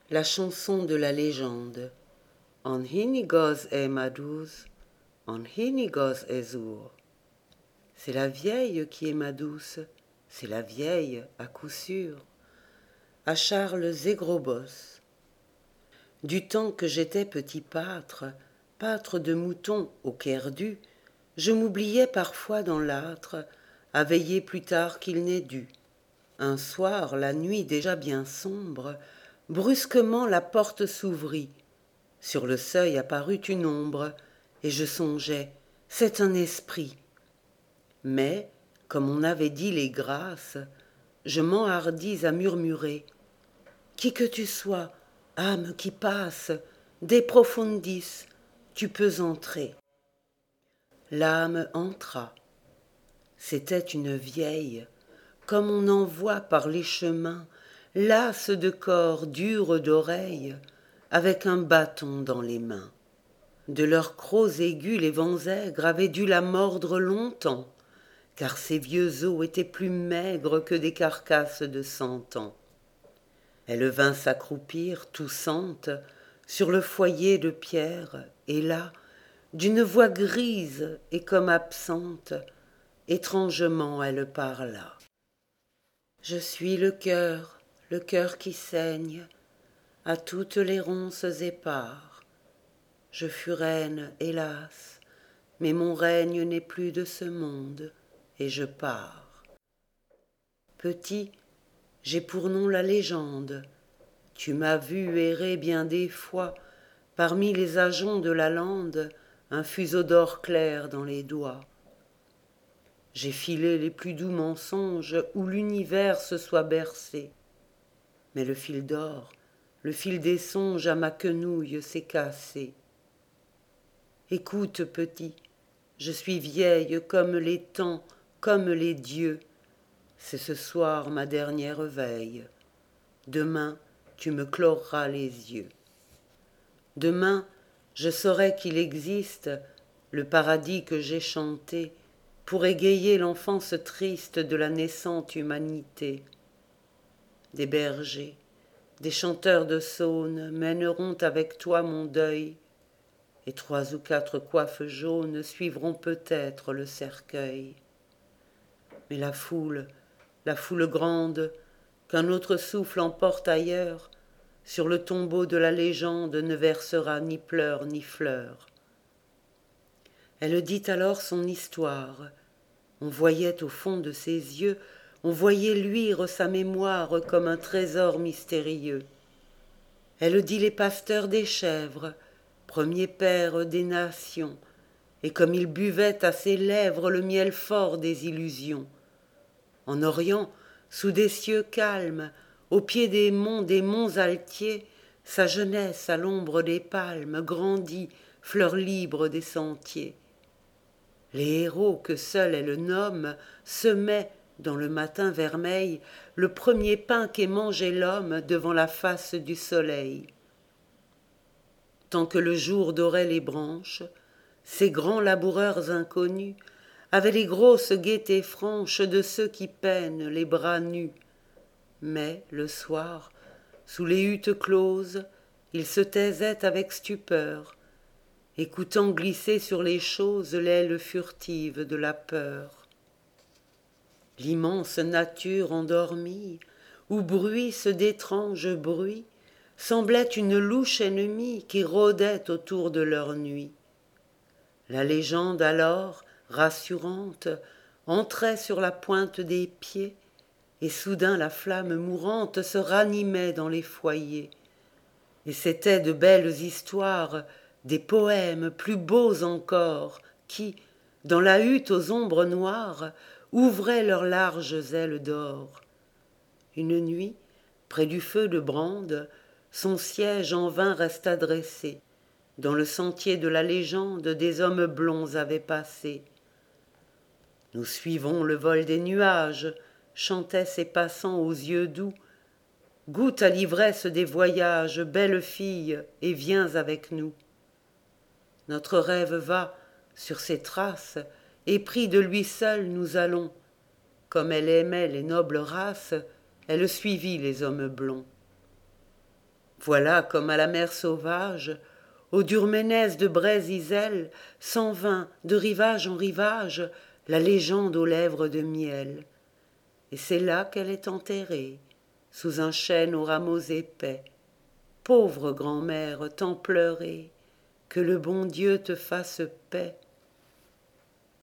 La chanson de la légende. En hinigoz e madouce, en hinigoz e zour. C'est la vieille qui est ma douce, c'est la vieille à coup sûr. À Charles Zégrobos. Du temps que j'étais petit pâtre, pâtre de moutons au Caire-du, je m'oubliais parfois dans l'âtre, à veiller plus tard qu'il n'est dû. Un soir, la nuit déjà bien sombre, brusquement la porte s'ouvrit. Sur le seuil apparut une ombre, et je songeais, c'est un esprit. Mais, comme on avait dit les grâces, je m'enhardis à murmurer. Qui que tu sois, âme qui passe, de profundis, tu peux entrer. L'âme entra. C'était une vieille, comme on en voit par les chemins, lasse de corps, dure d'oreilles, avec un bâton dans les mains. De leurs crocs aigus les vents aigres avaient dû la mordre longtemps, car ses vieux os étaient plus maigres que des carcasses de 100 ans. Elle vint s'accroupir, toussante, sur le foyer de pierre, et là, d'une voix grise et comme absente, étrangement elle parla. Je suis le cœur qui saigne, à toutes les ronces épars. Je fus reine, hélas, mais mon règne n'est plus de ce monde, et je pars. Petit, j'ai pour nom la légende. Tu m'as vu errer bien des fois, parmi les ajoncs de la lande, un fuseau d'or clair dans les doigts. J'ai filé les plus doux mensonges où l'univers se soit bercé. Mais le fil d'or, le fil des songes à ma quenouille s'est cassé. Écoute, petit, je suis vieille comme les temps, comme les dieux. C'est ce soir ma dernière veille. Demain, tu me cloreras les yeux. Demain, je saurai qu'il existe le paradis que j'ai chanté pour égayer l'enfance triste de la naissante humanité. Des bergers, des chanteurs de saunes mèneront avec toi mon deuil, et 3 ou 4 coiffes jaunes suivront peut-être le cercueil. Mais la foule grande, qu'un autre souffle emporte ailleurs, sur le tombeau de la légende ne versera ni pleurs ni fleurs. Elle dit alors son histoire. On voyait au fond de ses yeux, on voyait luire sa mémoire comme un trésor mystérieux. Elle dit les pasteurs des chèvres, premiers pères des nations, et comme ils buvaient à ses lèvres le miel fort des illusions. En Orient, sous des cieux calmes, au pied des monts altiers, sa jeunesse à l'ombre des palmes grandit, fleur libre des sentiers. Les héros que seule elle nomme semaient, dans le matin vermeil, le premier pain qu'ait mangé l'homme devant la face du soleil. Tant que le jour dorait les branches, ces grands laboureurs inconnus avaient les grosses gaietés franches de ceux qui peinent les bras nus. Mais, le soir, sous les huttes closes, ils se taisaient avec stupeur, écoutant glisser sur les choses l'aile furtive de la peur. L'immense nature endormie, où bruissent d'étranges bruits, semblait une louche ennemie qui rôdait autour de leur nuit. La légende alors, rassurante, entrait sur la pointe des pieds, et soudain la flamme mourante se ranimait dans les foyers. Et c'étaient de belles histoires, des poèmes plus beaux encore, qui, dans la hutte aux ombres noires, ouvraient leurs larges ailes d'or. Une nuit, près du feu de brande, son siège en vain resta dressé. Dans le sentier de la légende, des hommes blonds avaient passé. Nous suivons le vol des nuages, chantaient ces passants aux yeux doux. Goûte à l'ivresse des voyages, belle fille, et viens avec nous. Notre rêve va sur ses traces, et pris de lui seul nous allons. Comme elle aimait les nobles races, elle suivit les hommes blonds. Voilà comme à la mer sauvage, au dur Ménès de Brézisel, s'en vint de rivage en rivage la légende aux lèvres de miel. Et c'est là qu'elle est enterrée, sous un chêne aux rameaux épais. Pauvre grand-mère tant pleurée, que le bon Dieu te fasse paix.